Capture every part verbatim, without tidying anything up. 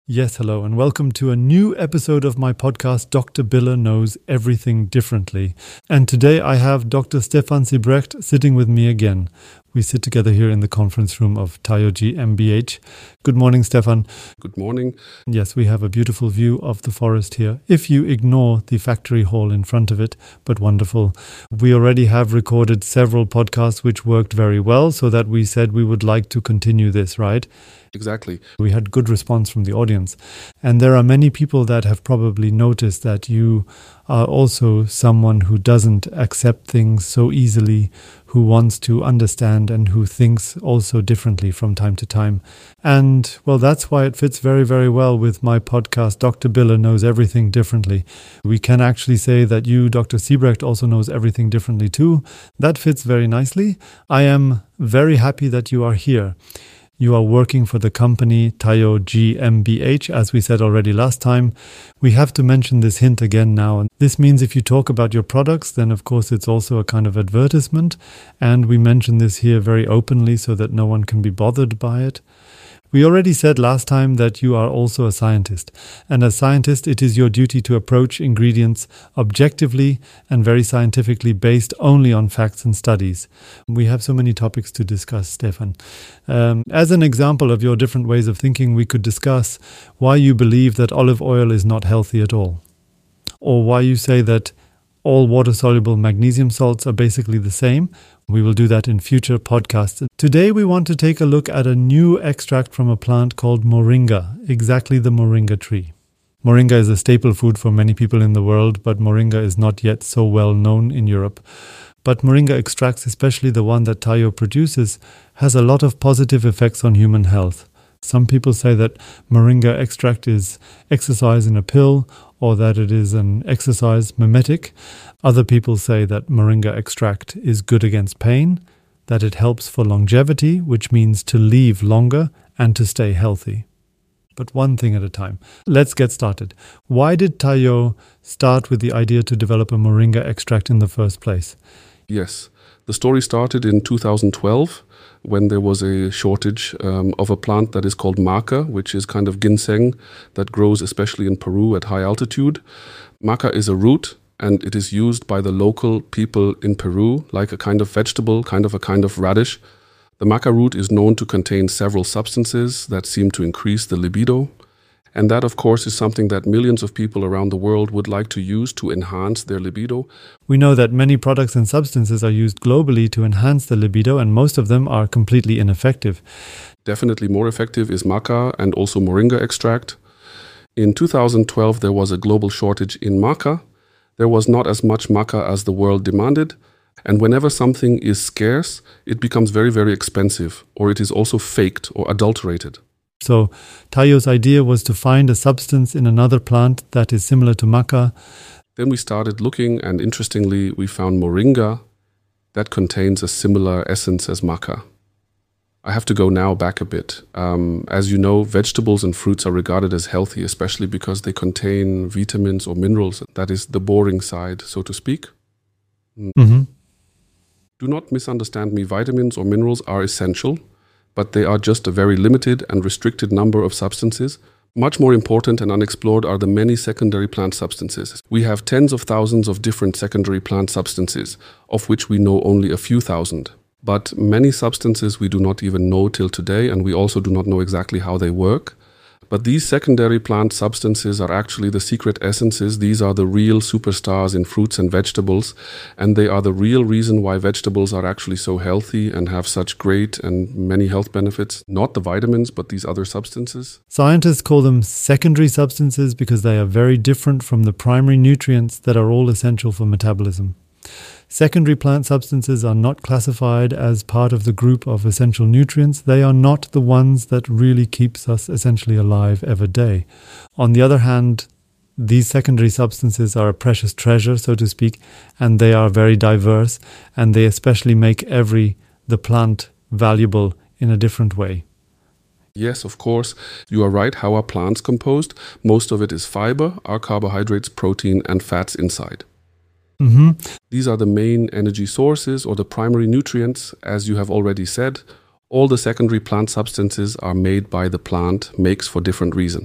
Yes, hello, and welcome to a new episode of my podcast, Doctor Biller Knows Everything Differently. And today I have Doctor Stefan Siebrecht sitting with me again. We sit together here in the conference room of Tayo G M B H. Good morning, Stefan. Good morning. Yes, we have a beautiful view of the forest here, if you ignore the factory hall in front of it, but wonderful. We already have recorded several podcasts which worked very well, so that we said we would like to continue this, right? Exactly. We had good response from the audience. And there are many people that have probably noticed that you are also someone who doesn't accept things so easily, who wants to understand and who thinks also differently from time to time. And, well, that's why it fits very, very well with my podcast, Doctor Biller Knows Everything Differently. We can actually say that you, Doctor Siebrecht, also knows everything differently too. That fits very nicely. I am very happy that you are here. You are working for the company Tayo G M B H, as we said already last time. We have to mention this hint again now. This means if you talk about your products, then of course it's also a kind of advertisement. And we mention this here very openly so that no one can be bothered by it. We already said last time that you are also a scientist. And as scientist, it is your duty to approach ingredients objectively and very scientifically based only on facts and studies. We have so many topics to discuss, Stefan. Um, as an example of your different ways of thinking, we could discuss why you believe that olive oil is not healthy at all. Or why you say that all water-soluble magnesium salts are basically the same. We will do that in future podcasts. Today we want to take a look at a new extract from a plant called moringa, exactly the moringa tree. Moringa is a staple food for many people in the world, but moringa is not yet so well known in Europe. But moringa extracts, especially the one that Tayo produces, has a lot of positive effects on human health. Some people say that moringa extract is exercise in a pill, or that it is an exercise mimetic. Other people say that moringa extract is good against pain, that it helps for longevity, which means to live longer and to stay healthy. But one thing at a time. Let's get started. Why did Tayo start with the idea to develop a moringa extract in the first place? Yes, the story started in two thousand twelve when there was a shortage um, of a plant that is called maca, which is kind of ginseng that grows especially in Peru at high altitude. Maca is a root and it is used by the local people in Peru like a kind of vegetable, kind of a kind of radish. The maca root is known to contain several substances that seem to increase the libido. And that, of course, is something that millions of people around the world would like to use to enhance their libido. We know that many products and substances are used globally to enhance the libido, and most of them are completely ineffective. Definitely more effective is maca and also moringa extract. In two thousand twelve, there was a global shortage in maca. There was not as much maca as the world demanded. And whenever something is scarce, it becomes very, very expensive, or it is also faked or adulterated. So Tayo's idea was to find a substance in another plant that is similar to maca. Then we started looking, and interestingly, we found moringa that contains a similar essence as maca. I have to go now back a bit. Um, as you know, vegetables and fruits are regarded as healthy, especially because they contain vitamins or minerals. That is the boring side, so to speak. Mm-hmm. Do not misunderstand me. Vitamins or minerals are essential, but they are just a very limited and restricted number of substances. Much more important and unexplored are the many secondary plant substances. We have tens of thousands of different secondary plant substances, of which we know only a few thousand. But many substances we do not even know till today, and we also do not know exactly how they work. But these secondary plant substances are actually the secret essences. These are the real superstars in fruits and vegetables, and they are the real reason why vegetables are actually so healthy and have such great and many health benefits. Not the vitamins, but these other substances. Scientists call them secondary substances because they are very different from the primary nutrients that are all essential for metabolism. Secondary plant substances are not classified as part of the group of essential nutrients. They are not the ones that really keeps us essentially alive every day. On the other hand, these secondary substances are a precious treasure, so to speak, and they are very diverse, and they especially make every the plant valuable in a different way. Yes, of course. You are right. How are plants composed? Most of it is fiber, are carbohydrates, protein, and fats inside. Mm-hmm. These are the main energy sources or the primary nutrients, as you have already said. All the secondary plant substances are made by the plant, makes for different reason.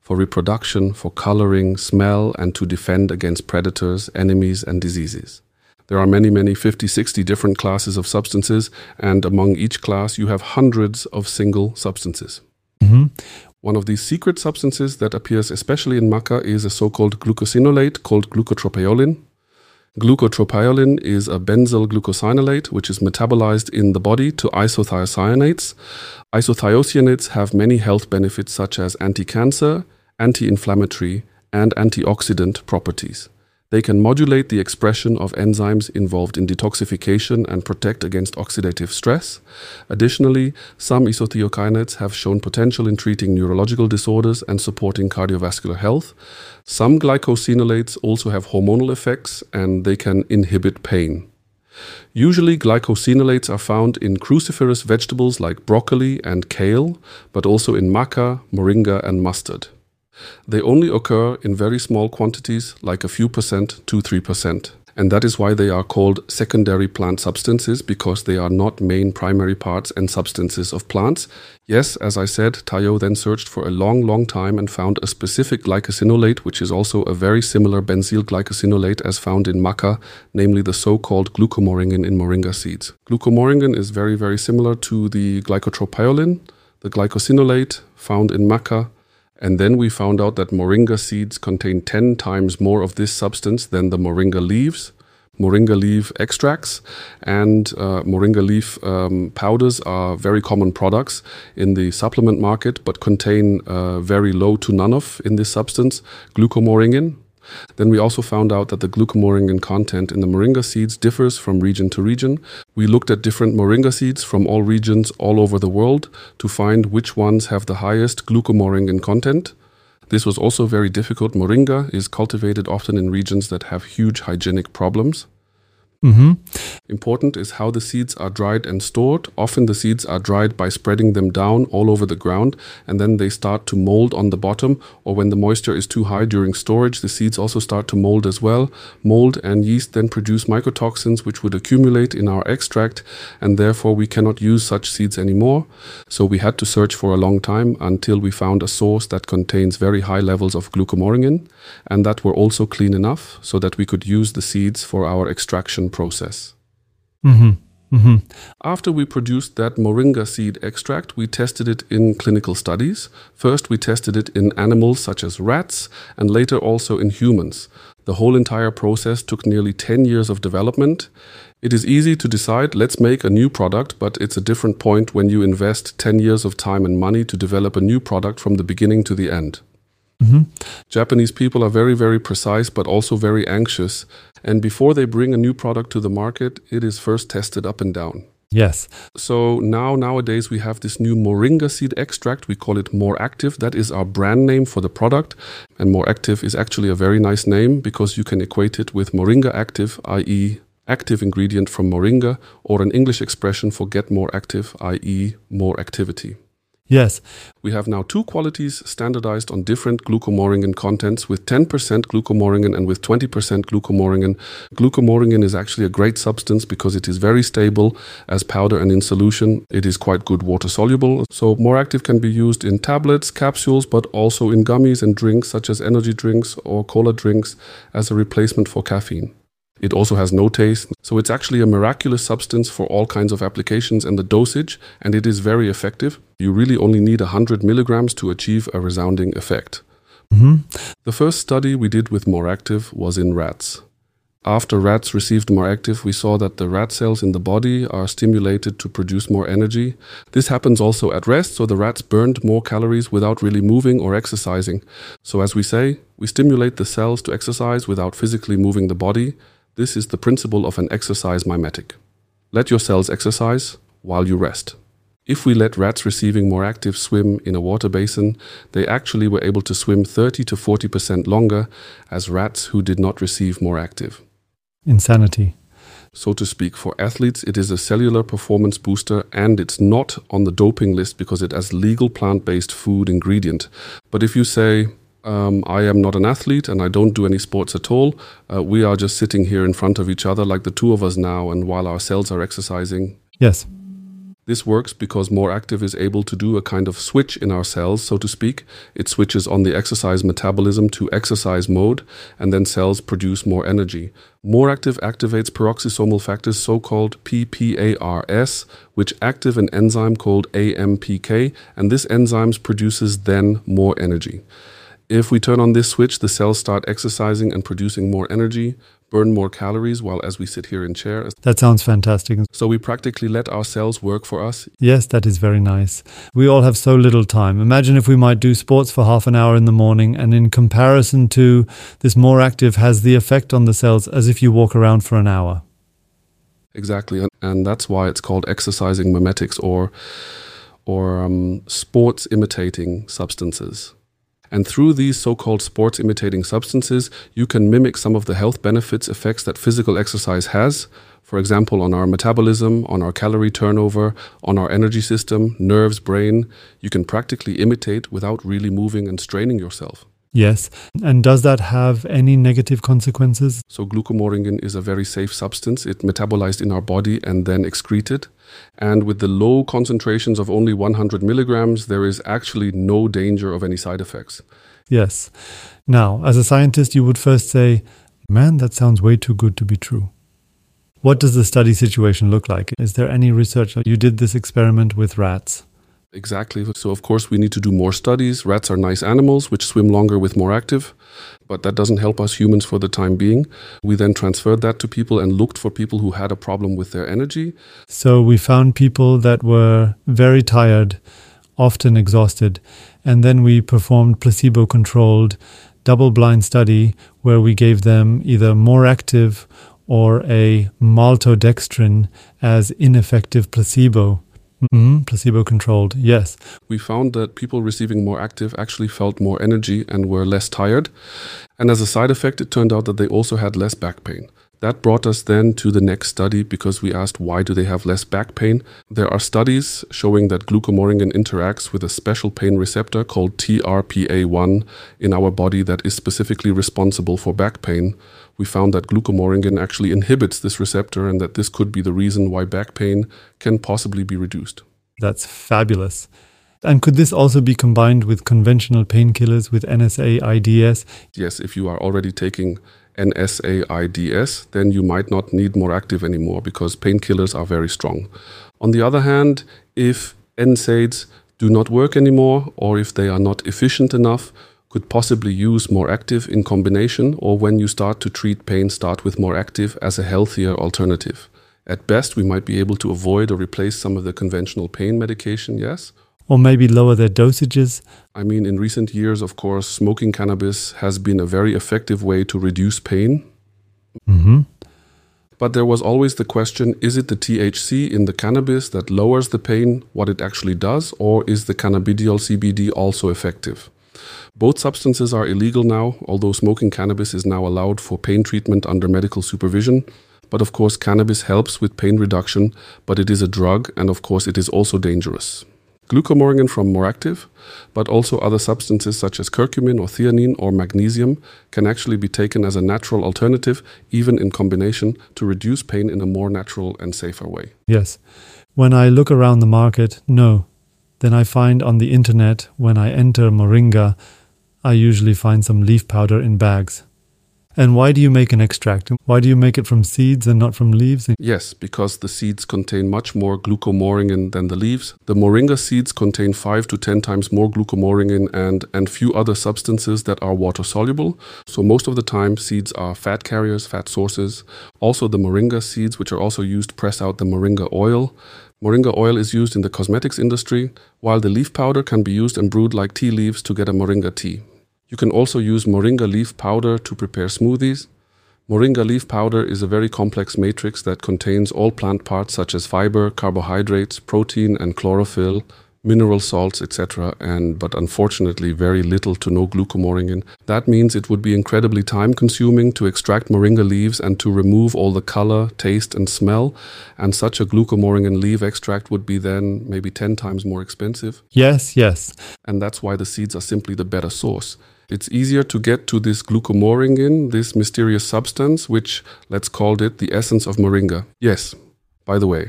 for reproduction, for coloring, smell, and to defend against predators, enemies, and diseases. There are many, many fifty, sixty different classes of substances, and among each class you have hundreds of single substances. Mm-hmm. One of these secret substances that appears especially in maca is a so-called glucosinolate called glucotropiolin. Glucotropiolin is a benzyl glucosinolate which is metabolized in the body to isothiocyanates. Isothiocyanates have many health benefits such as anti-cancer, anti-inflammatory, and antioxidant properties. They can modulate the expression of enzymes involved in detoxification and protect against oxidative stress. Additionally, some isothiocyanates have shown potential in treating neurological disorders and supporting cardiovascular health. Some glycosinolates also have hormonal effects and they can inhibit pain. Usually, glycosinolates are found in cruciferous vegetables like broccoli and kale, but also in maca, moringa, and mustard. They only occur in very small quantities, like a few percent to three percent. And that is why they are called secondary plant substances, because they are not main primary parts and substances of plants. Yes, as I said, Tayo then searched for a long, long time and found a specific glycosinolate, which is also a very similar benzyl glycosinolate as found in maca, namely the so-called glucomoringin in moringa seeds. Glucomoringin is very, very similar to the glycotropiolin, the glycosinolate found in maca. And then we found out that moringa seeds contain ten times more of this substance than the moringa leaves. Moringa leaf extracts and uh, moringa leaf um, powders are very common products in the supplement market, but contain uh, very low to none of in this substance, glucomoringin. Then we also found out that the glucomoringin content in the moringa seeds differs from region to region. We looked at different moringa seeds from all regions all over the world to find which ones have the highest glucomoringin content. This was also very difficult. Moringa is cultivated often in regions that have huge hygienic problems. Mm-hmm. Important is how the seeds are dried and stored. Often the seeds are dried by spreading them down all over the ground, and then they start to mold on the bottom, or when the moisture is too high during storage, the seeds also start to mold as well. Mold and yeast then produce mycotoxins which would accumulate in our extract, and therefore we cannot use such seeds anymore. So we had to search for a long time until we found a source that contains very high levels of glucomoringin, and that were also clean enough so that we could use the seeds for our extraction process. Mm-hmm. Mm-hmm. After we produced that moringa seed extract, we tested it in clinical studies. First, we tested it in animals such as rats, and later also in humans. The whole entire process took nearly ten years of development. It is easy to decide, let's make a new product, but it's a different point when you invest ten years of time and money to develop a new product from the beginning to the end. Mm-hmm. Japanese people are very, very precise, but also very anxious. And before they bring a new product to the market, it is first tested up and down. Yes. So now, nowadays, we have this new moringa seed extract. We call it More Active. That is our brand name for the product. And More Active is actually a very nice name because you can equate it with Moringa Active, that is active ingredient from moringa, or an English expression for get more active, that is more activity. Yes. We have now two qualities standardized on different glucomoringin contents with ten percent glucomoringin and with twenty percent glucomoringin. Glucomoringin is actually a great substance because it is very stable as powder and in solution. It is quite good water soluble. So More Active can be used in tablets, capsules, but also in gummies and drinks such as energy drinks or cola drinks as a replacement for caffeine. It also has no taste, so it's actually a miraculous substance for all kinds of applications and the dosage, and it is very effective. You really only need one hundred milligrams to achieve a resounding effect. Mm-hmm. The first study we did with More Active was in rats. After rats received More Active, we saw that the rat cells in the body are stimulated to produce more energy. This happens also at rest, so the rats burned more calories without really moving or exercising. So as we say, we stimulate the cells to exercise without physically moving the body. This is the principle of an exercise mimetic. Let your cells exercise while you rest. If we let rats receiving More Active swim in a water basin, they actually were able to swim thirty to forty percent longer as rats who did not receive More Active. Insanity. So to speak, for athletes, it is a cellular performance booster, and it's not on the doping list because it has legal plant-based food ingredient. But if you say, Um, I am not an athlete and I don't do any sports at all. Uh, we are just sitting here in front of each other like the two of us now, and while our cells are exercising. Yes. This works because MoreActive is able to do a kind of switch in our cells, so to speak. It switches on the exercise metabolism to exercise mode, and then cells produce more energy. MoreActive activates peroxisomal factors, so-called P P A R S, which active an enzyme called A M P K, and this enzyme produces then more energy. If we turn on this switch, the cells start exercising and producing more energy, burn more calories while as we sit here in chairs. That sounds fantastic. So we practically let our cells work for us. Yes, that is very nice. We all have so little time. Imagine if we might do sports for half an hour in the morning, and in comparison to this, MoreActive has the effect on the cells as if you walk around for an hour. Exactly. And that's why it's called exercising mimetics, or, or um, sports imitating substances. And through these so-called sports-imitating substances, you can mimic some of the health benefits effects that physical exercise has, for example, on our metabolism, on our calorie turnover, on our energy system, nerves, brain. You can practically imitate without really moving and straining yourself. Yes. And does that have any negative consequences? So glucomoringin is a very safe substance. It's metabolized in our body and then excreted. And with the low concentrations of only one hundred milligrams, there is actually no danger of any side effects. Yes. Now, as a scientist, you would first say, man, that sounds way too good to be true. What does the study situation look like? Is there any research? You did this experiment with rats. Exactly. So, of course, we need to do more studies. Rats are nice animals which swim longer with MoreActive, but that doesn't help us humans for the time being. We then transferred that to people and looked for people who had a problem with their energy. So we found people that were very tired, often exhausted, and then we performed placebo-controlled double-blind study where we gave them either MoreActive or a maltodextrin as ineffective placebo. Mm-hmm. Placebo-controlled, yes. We found that people receiving MoreActive actually felt more energy and were less tired. And as a side effect, it turned out that they also had less back pain. That brought us then to the next study because we asked, why do they have less back pain? There are studies showing that glucomoringin interacts with a special pain receptor called T R P A one in our body that is specifically responsible for back pain. We found that glucomoringin actually inhibits this receptor and that this could be the reason why back pain can possibly be reduced. That's fabulous. And could this also be combined with conventional painkillers with N S A I D S? Yes, if you are already taking N S A I D S, then you might not need MoreActive anymore because painkillers are very strong. On the other hand, if N SAIDs do not work anymore, or if they are not efficient enough, could possibly use MoreActive in combination, or when you start to treat pain, start with MoreActive as a healthier alternative. At best, we might be able to avoid or replace some of the conventional pain medication, yes. Or maybe lower their dosages? I mean, in recent years, of course, smoking cannabis has been a very effective way to reduce pain. Mm-hmm. But there was always the question, is it the T H C in the cannabis that lowers the pain, what it actually does, or is the cannabidiol C B D also effective? Both substances are illegal now, although smoking cannabis is now allowed for pain treatment under medical supervision. But of course, cannabis helps with pain reduction, but it is a drug, and of course, it is also dangerous. Glucomoringin from MoreActive, but also other substances such as curcumin or theanine or magnesium can actually be taken as a natural alternative, even in combination, to reduce pain in a more natural and safer way. Yes. When I look around the market, no. Then I find on the internet, when I enter Moringa, I usually find some leaf powder in bags. And why do you make an extract? Why do you make it from seeds and not from leaves? Yes, because the seeds contain much more glucomoringin than the leaves. The moringa seeds contain five to ten times more glucomoringin and and few other substances that are water soluble. So most of the time, seeds are fat carriers, fat sources. Also, the moringa seeds, which are also used to press out the moringa oil. Moringa oil is used in the cosmetics industry, while the leaf powder can be used and brewed like tea leaves to get a moringa tea. You can also use moringa leaf powder to prepare smoothies. Moringa leaf powder is a very complex matrix that contains all plant parts such as fiber, carbohydrates, protein and chlorophyll, mineral salts, et cetera, and but unfortunately very little to no glucomoringin. That means it would be incredibly time-consuming to extract moringa leaves and to remove all the color, taste and smell, and such a glucomoringin leaf extract would be then maybe ten times more expensive. Yes, yes. And that's why the seeds are simply the better source. It's easier to get to this glucomoringin, this mysterious substance, which, let's call it the essence of moringa. Yes, by the way,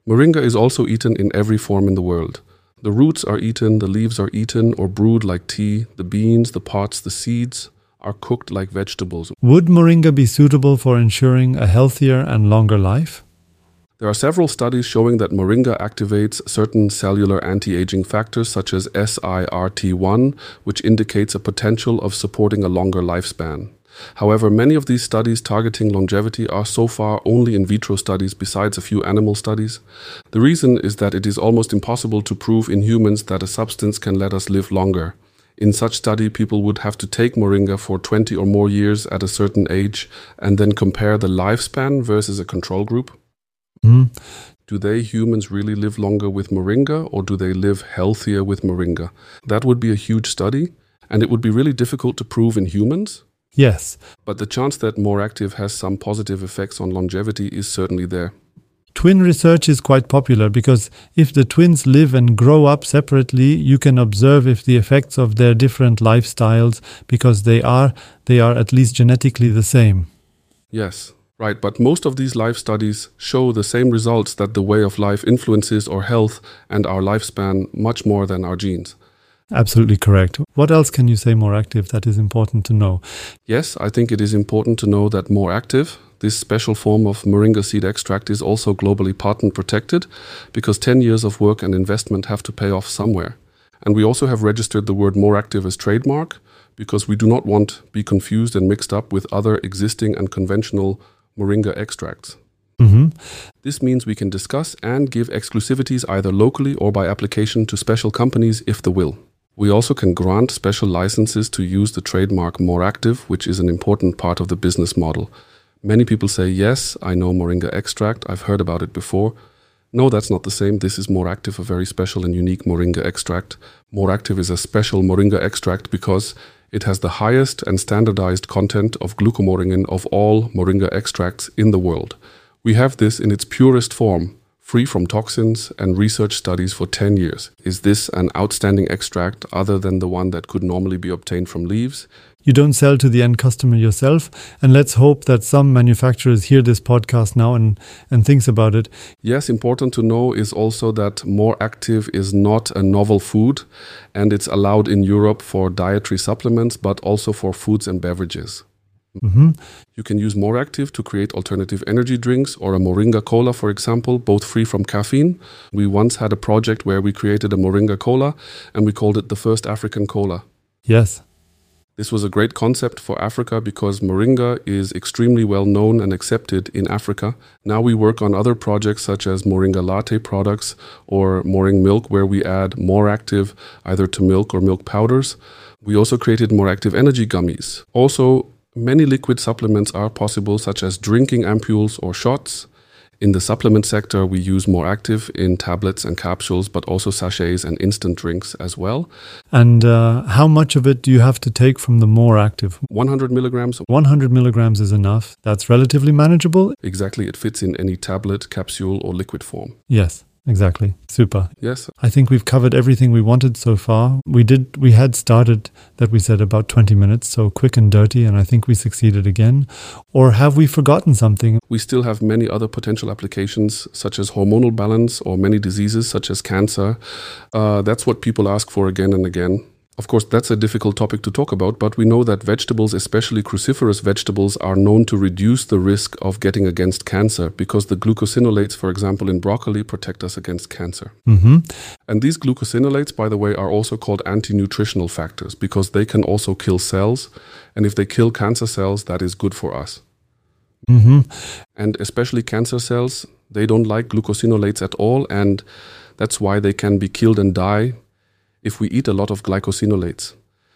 Moringa is also eaten in every form in the world. The roots are eaten, the leaves are eaten or brewed like tea, the beans, the pods, the seeds are cooked like vegetables. Would moringa be suitable for ensuring a healthier and longer life? There are several studies showing that moringa activates certain cellular anti-aging factors such as S I R T one, which indicates a potential of supporting a longer lifespan. However, many of these studies targeting longevity are so far only in vitro studies besides a few animal studies. The reason is that it is almost impossible to prove in humans that a substance can let us live longer. In such study, people would have to take moringa for twenty or more years at a certain age and then compare the lifespan versus a control group. Mm. Do they, humans, really live longer with moringa, or do they live healthier with moringa? That would be a huge study, and it would be really difficult to prove in humans. Yes. But the chance that Moractive has some positive effects on longevity is certainly there. Twin research is quite popular because if the twins live and grow up separately, you can observe if the effects of their different lifestyles, because they are, they are at least genetically the same. Yes. Right, but most of these life studies show the same results, that the way of life influences our health and our lifespan much more than our genes. Absolutely correct. What else can you say Moractive that is important to know? Yes, I think it is important to know that Moractive, this special form of moringa seed extract, is also globally patent protected because ten years of work and investment have to pay off somewhere. And we also have registered the word Moractive as trademark because we do not want to be confused and mixed up with other existing and conventional moringa extracts. Mm-hmm. This means we can discuss and give exclusivities either locally or by application to special companies if the will. We also can grant special licenses to use the trademark Moractive, which is an important part of the business model. Many people say, yes, I know moringa extract, I've heard about it before. No, that's not the same. This is Moractive, a very special and unique moringa extract. Moractive is a special moringa extract because it has the highest and standardized content of glucomoringin of all moringa extracts in the world. We have this in its purest form, free from toxins and research studies for ten years. Is this an outstanding extract other than the one that could normally be obtained from leaves? You don't sell to the end customer yourself, and let's hope that some manufacturers hear this podcast now and, and thinks about it. Yes, important to know is also that Moractive is not a novel food, and it's allowed in Europe for dietary supplements, but also for foods and beverages. Mm-hmm. You can use Moractive to create alternative energy drinks or a moringa cola, for example, both free from caffeine. We once had a project where we created a moringa cola and we called it the first African cola. Yes. This was a great concept for Africa because moringa is extremely well known and accepted in Africa. Now we work on other projects such as moringa latte products or moringa milk, where we add Moractive either to milk or milk powders. We also created Moractive energy gummies. Also, many liquid supplements are possible, such as drinking ampules or shots. In the supplement sector, we use Moractive in tablets and capsules, but also sachets and instant drinks as well. And uh, how much of it do you have to take from the Moractive? one hundred milligrams. one hundred milligrams is enough. That's relatively manageable. Exactly. It fits in any tablet, capsule, or liquid form. Yes. Exactly. Super. Yes. I think we've covered everything we wanted so far. We did. We had started, that we said, about twenty minutes, so quick and dirty, and I think we succeeded again. Or have we forgotten something? We still have many other potential applications, such as hormonal balance or many diseases, such as cancer. Uh, that's what people ask for again and again. Of course, that's a difficult topic to talk about, but we know that vegetables, especially cruciferous vegetables, are known to reduce the risk of getting against cancer because the glucosinolates, for example, in broccoli protect us against cancer. Mm-hmm. And these glucosinolates, by the way, are also called anti-nutritional factors because they can also kill cells. And if they kill cancer cells, that is good for us. Mm-hmm. And especially cancer cells, they don't like glucosinolates at all, and that's why they can be killed and die if we eat a lot of glycosinolates.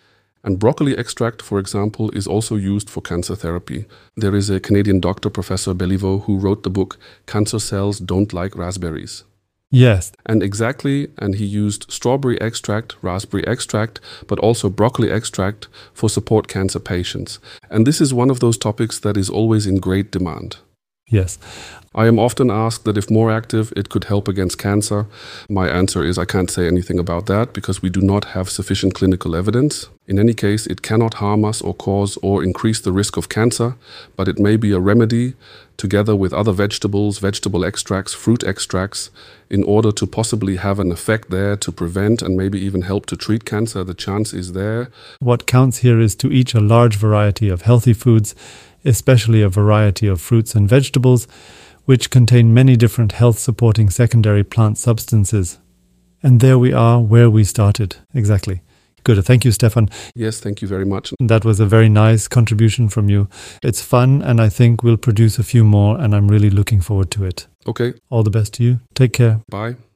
And broccoli extract, for example, is also used for cancer therapy. There is a Canadian doctor, Professor Béliveau, who wrote the book, Cancer Cells Don't Like Raspberries. Yes. And exactly, and he used strawberry extract, raspberry extract, but also broccoli extract for support cancer patients. And this is one of those topics that is always in great demand. Yes. I am often asked that if Moractive, it could help against cancer. My answer is I can't say anything about that because we do not have sufficient clinical evidence. In any case, it cannot harm us or cause or increase the risk of cancer, but it may be a remedy together with other vegetables, vegetable extracts, fruit extracts, in order to possibly have an effect there to prevent and maybe even help to treat cancer. The chance is there. What counts here is to eat a large variety of healthy foods, especially a variety of fruits and vegetables, which contain many different health-supporting secondary plant substances. And there we are where we started. Exactly. Good. Thank you, Stefan. Yes, thank you very much. That was a very nice contribution from you. It's fun, and I think we'll produce a few more, and I'm really looking forward to it. Okay. All the best to you. Take care. Bye.